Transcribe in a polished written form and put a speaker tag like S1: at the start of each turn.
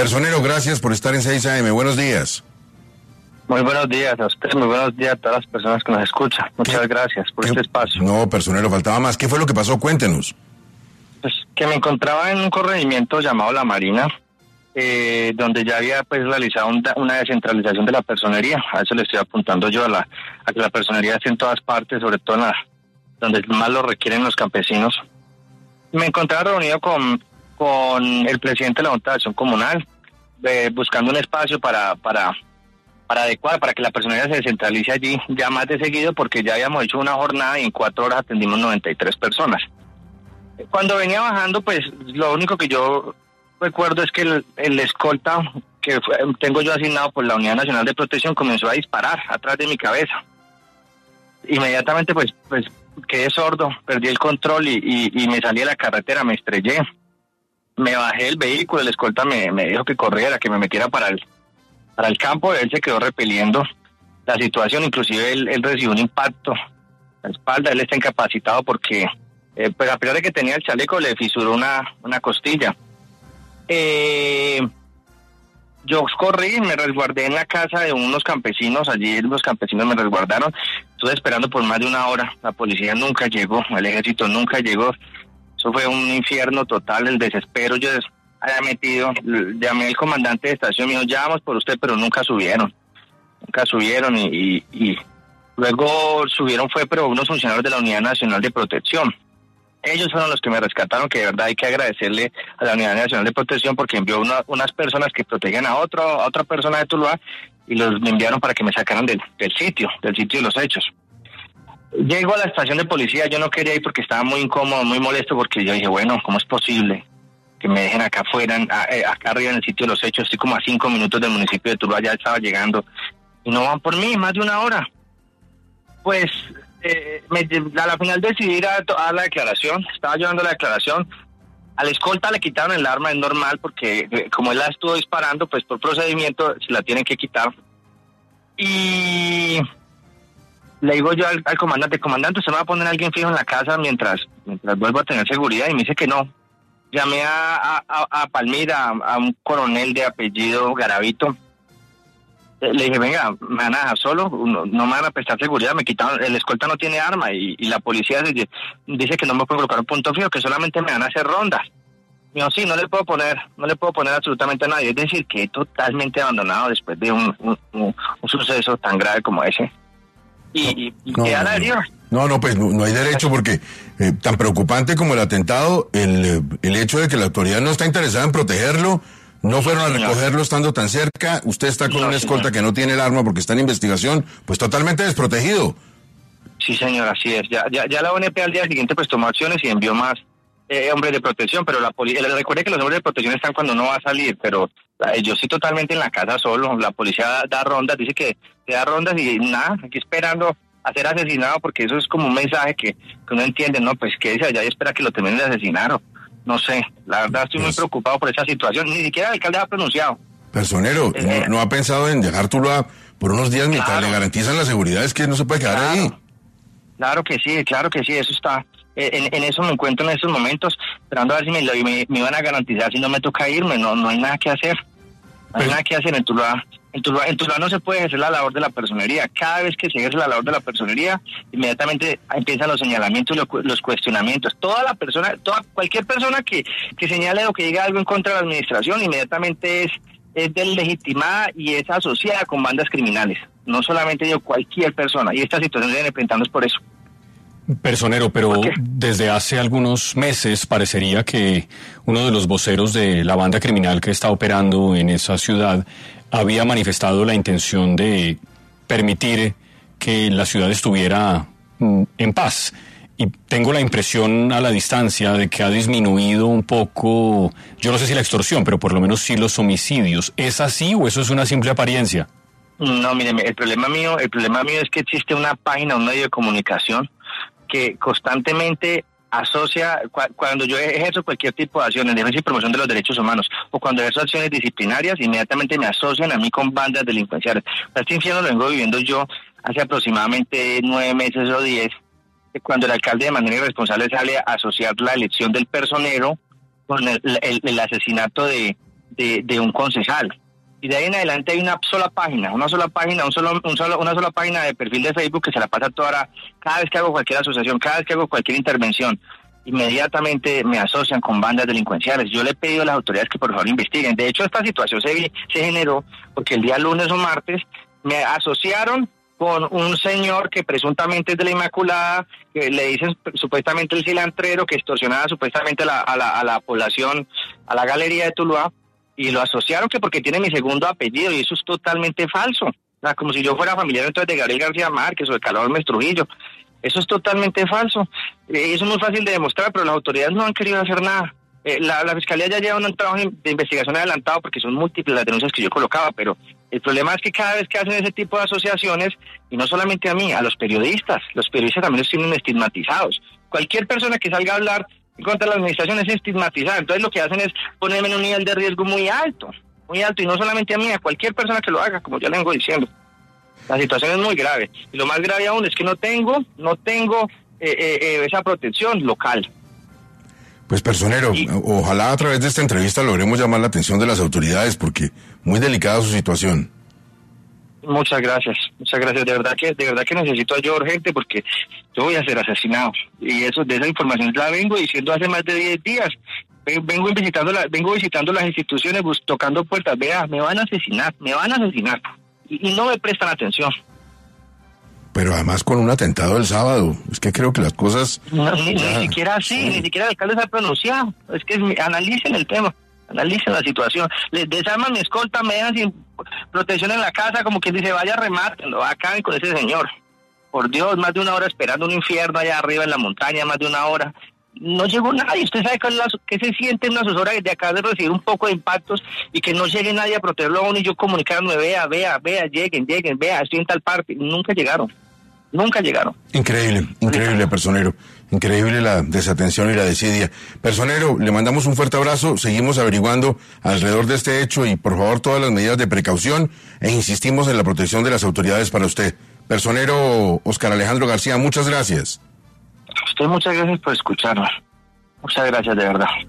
S1: Personero, gracias por estar en 6 AM. Buenos días.
S2: Muy buenos días a usted, muy buenos días a todas las personas que nos escuchan. Muchas gracias por este espacio.
S1: No, personero, faltaba más. ¿Qué fue lo que pasó? Cuéntenos.
S2: Pues que me encontraba en un corregimiento llamado La Marina, donde ya había pues realizado una descentralización de la personería. A eso le estoy apuntando yo, a que la personería esté en todas partes, sobre todo donde más lo requieren los campesinos. Me encontraba reunido con el presidente de la Junta de Acción Comunal, buscando un espacio para adecuar, para que la personería se descentralice allí ya más de seguido, porque ya habíamos hecho una jornada y en 4 horas atendimos 93 personas. Cuando venía bajando, pues lo único que yo recuerdo es que el escolta que tengo yo asignado por la Unidad Nacional de Protección comenzó a disparar atrás de mi cabeza. Inmediatamente pues quedé sordo, perdí el control y me salí de la carretera, me estrellé. Me bajé del vehículo, el escolta me dijo que corriera, que me metiera para el campo. Él se quedó repeliendo la situación, inclusive él recibió un impacto en la espalda. Él está incapacitado porque, pues a pesar de que tenía el chaleco, le fisuró una costilla. Yo corrí, me resguardé en la casa de unos campesinos. Allí los campesinos me resguardaron. Estuve esperando por más de 1 hora. La policía nunca llegó, el ejército nunca llegó. Eso fue un infierno total, el desespero. Yo había metido, llamé al comandante de estación, me dijo, ya vamos por usted, pero nunca subieron y luego subieron pero unos funcionarios de la Unidad Nacional de Protección. Ellos fueron los que me rescataron, que de verdad hay que agradecerle a la Unidad Nacional de Protección porque envió unas personas que protegen a otra persona de Tuluá y me enviaron para que me sacaran del sitio de los hechos. Llego a la estación de policía, yo no quería ir porque estaba muy incómodo, muy molesto, porque yo dije, bueno, ¿cómo es posible que me dejen acá afuera, acá arriba en el sitio de los hechos? Estoy como a 5 minutos del municipio de Tuluá, ya estaba llegando, y no van por mí, más de 1 hora. Pues a la final decidí ir a la declaración, estaba llevando la declaración. Al escolta le quitaron el arma, es normal, porque como él la estuvo disparando, pues por procedimiento se la tienen que quitar. Y le digo yo al comandante, ¿usted me va a poner a alguien fijo en la casa mientras vuelvo a tener seguridad? Y me dice que no. Llamé a Palmira, a un coronel de apellido Garavito. Le dije, venga, me van a dejar solo, no me van a prestar seguridad, me quitaron, el escolta no tiene arma y la policía dice que no me pueden colocar un punto fijo, que solamente me van a hacer rondas. Me dijo, sí, no le puedo poner absolutamente a nadie. Es decir, que totalmente abandonado después de un suceso tan grave como ese. Y queda la herida.
S1: No, pues no hay derecho, porque tan preocupante como el atentado, el hecho de que la autoridad no está interesada en protegerlo, no fueron a recogerlo estando tan cerca, usted está con una escolta que no tiene el arma porque está en investigación, pues totalmente desprotegido. Sí, señor, así es. Ya la ONP al día siguiente pues tomó acciones y envió más hombres de protección, pero recuerde que los hombres de protección están cuando no va a salir, pero yo sí totalmente en la casa solo. La policía da rondas, dice que da rondas y nada, aquí esperando a ser asesinado, porque eso es como un mensaje que uno entiende, ¿no? Pues que dice allá y espera que lo terminen de asesinar, o no sé, la verdad estoy muy preocupado por esa situación. Ni siquiera el alcalde ha pronunciado. Personero, ¿no ha pensado en dejar Tuluá por unos días mientras le garantizan la seguridad? Es que no se puede quedar ahí. Claro que sí, eso está. En eso me encuentro en estos momentos, esperando a ver si me iban a garantizar, si no me toca irme. No hay nada que hacer. No hay nada que hacer en Tuluá. En Tuluá no se puede ejercer la labor de la personería. Cada vez que se ejerce la labor de la personería, inmediatamente empiezan los señalamientos y los cuestionamientos. Cualquier persona que señale o que diga algo en contra de la administración, inmediatamente es deslegitimada y es asociada con bandas criminales. No solamente yo, cualquier persona. Y esta situación se viene enfrentando es por eso.
S3: Personero, pero desde hace algunos meses parecería que uno de los voceros de la banda criminal que está operando en esa ciudad había manifestado la intención de permitir que la ciudad estuviera en paz. Y tengo la impresión a la distancia de que ha disminuido un poco, yo no sé si la extorsión, pero por lo menos sí los homicidios. ¿Es así o eso es una simple apariencia?
S2: No, mire, el problema mío es que existe una página, un medio de comunicación que constantemente asocia, cuando yo ejerzo cualquier tipo de acción en defensa y promoción de los derechos humanos, o cuando ejerzo acciones disciplinarias, inmediatamente me asocian a mí con bandas delincuenciales. Este infierno lo vengo viviendo yo hace aproximadamente 9 meses o 10, cuando el alcalde de manera irresponsable sale a asociar la elección del personero con el asesinato de de un concejal. Y de ahí en adelante hay una sola página de perfil de Facebook que se la pasa toda hora. Cada vez que hago cualquier asociación, cada vez que hago cualquier intervención, inmediatamente me asocian con bandas delincuenciales. Yo le he pedido a las autoridades que por favor investiguen. De hecho, esta situación se generó porque el día lunes o martes me asociaron con un señor que presuntamente es de la Inmaculada, que le dicen supuestamente el cilantrero, que extorsionaba supuestamente a la población, a la galería de Tuluá, y lo asociaron que porque tiene mi segundo apellido, y eso es totalmente falso. O sea, como si yo fuera familiar entonces de Gabriel García Márquez o de Calor Gómez Trujillo. Eso es totalmente falso. Eso es muy fácil de demostrar, pero las autoridades no han querido hacer nada. La Fiscalía ya lleva un trabajo de investigación adelantado porque son múltiples las denuncias que yo colocaba, pero el problema es que cada vez que hacen ese tipo de asociaciones, y no solamente a mí, a los periodistas también los tienen estigmatizados. Cualquier persona que salga a hablar en contra de la administración es estigmatizada. Entonces lo que hacen es ponerme en un nivel de riesgo muy alto, y no solamente a mí, a cualquier persona que lo haga, como ya le vengo diciendo. La situación es muy grave, y lo más grave aún es que no tengo esa protección local.
S1: Pues personero, ojalá a través de esta entrevista logremos llamar la atención de las autoridades, porque muy delicada su situación.
S2: Muchas gracias, de verdad que necesito ayuda urgente porque yo voy a ser asesinado, y de esa información la vengo diciendo hace más de 10 días. Vengo visitando las instituciones, tocando puertas. Vea, me van a asesinar, y no me prestan atención.
S1: Pero además con un atentado el sábado, es que creo que las cosas...
S2: Ni siquiera así, ni siquiera el alcalde se ha pronunciado. Es que analicen el tema, analicen la situación. Les desarman mi escolta, me dejan sin protección en la casa, como quien dice, vaya, remátenlo, acaben con ese señor. Por Dios, más de una hora esperando un infierno allá arriba en la montaña, más de una hora. No llegó nadie. Usted sabe qué se siente en una asesora de acá de recibir un poco de impactos y que no llegue nadie a protegerlo a uno, y yo comunicarme, vea, lleguen, vea, estoy en tal parte. Nunca llegaron. Increíble, personero. Increíble la desatención y la desidia. Personero, le mandamos un fuerte abrazo, seguimos averiguando alrededor de este hecho y por favor todas las medidas de precaución, e insistimos en la protección de las autoridades para usted. Personero Oscar Alejandro García, muchas gracias. A usted muchas gracias por escucharnos. Muchas gracias, de verdad.